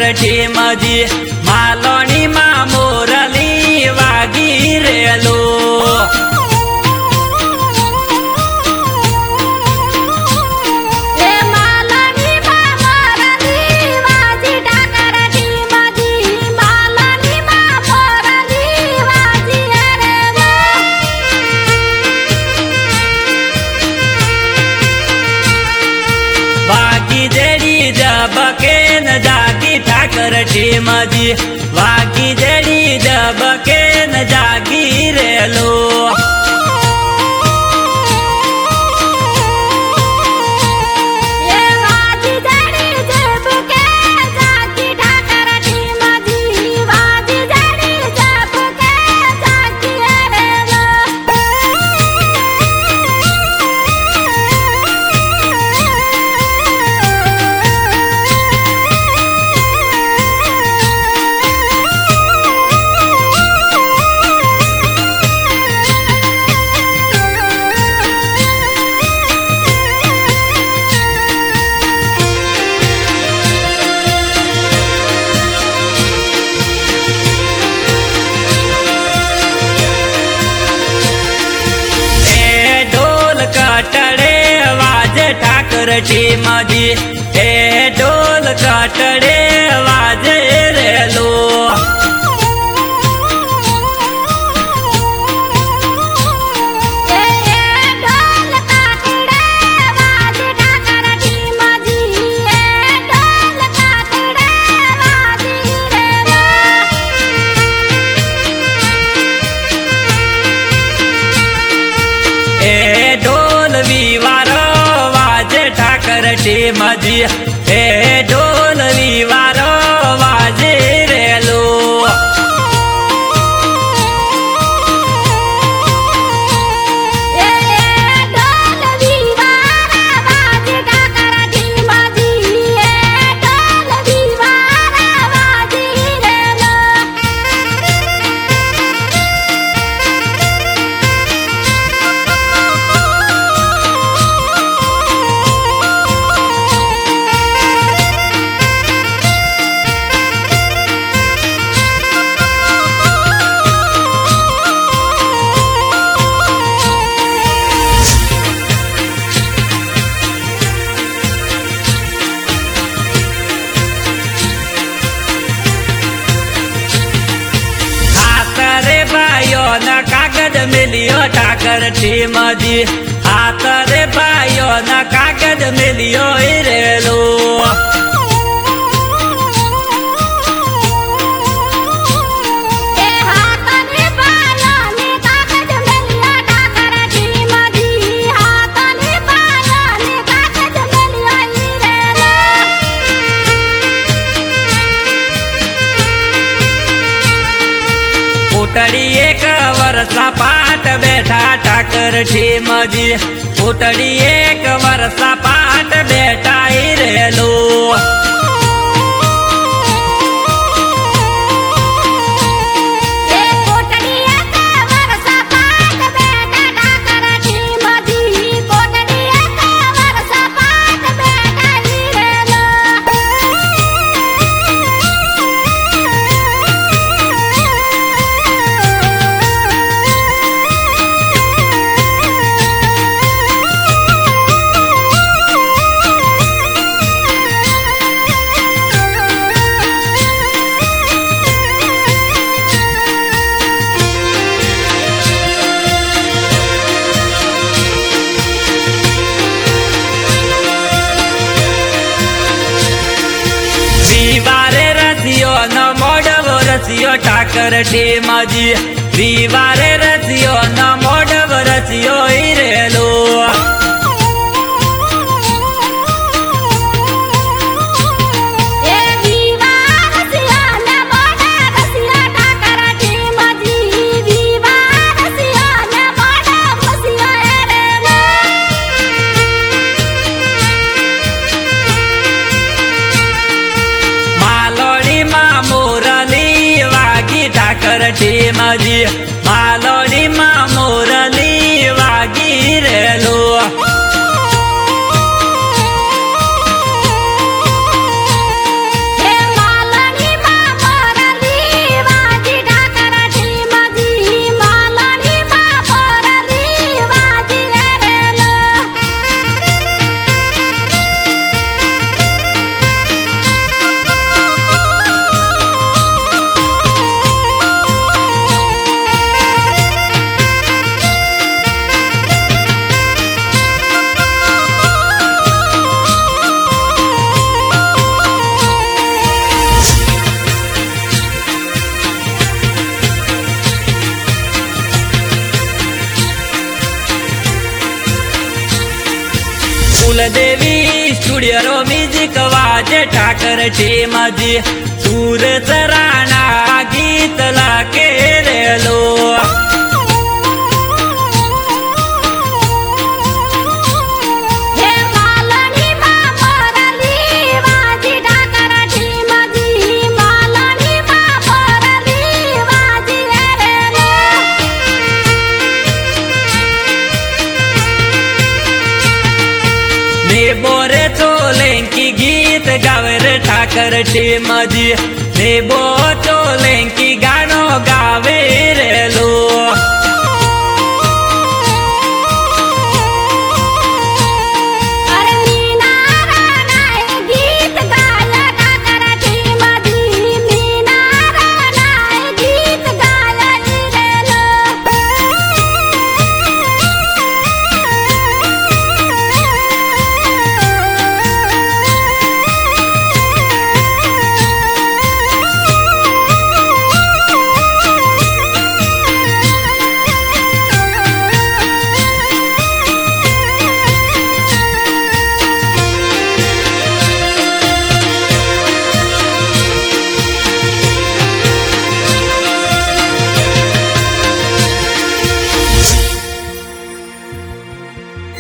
ઠાકર ઠીમજી માલોણી માં મોરલી વાગી રેલો ઠાકર ઠીમજી વાગી જડી જબકે ન જાગી રેલો ઠાકર ઠીમજી એ ઢોલ કાટડે વાજે રેલો ઠીમજી એ ઢોલ વિવારો વાજે રેલો मिलियो ઠાકર ઠીમજી હાથ રે ભાઈઓ ના કાગજ મિલિયો રેલો ઉતડી એક વરસા પાટ બેઠા ઠાકર ઠીમજી ઉતડી એક વરસા પાટ બેઠા રેલો રસિયો ઠાકર ઠીમજી વિવારે રસિયો ન મોઢવ રસિયો રેલો ઠાકર ઠીમજી માલોડી માં મોરલી વાગી રેલો માલા कुलदेवी स्टुडिओ म्युझिक वाजे ठाकर टीमजी सूरज राणा गीतला केलेलो बोरे चोलेंकी गीत गावे रे ठाकर टीमजी ने बो चोलेंकी गाणो गावे रे लो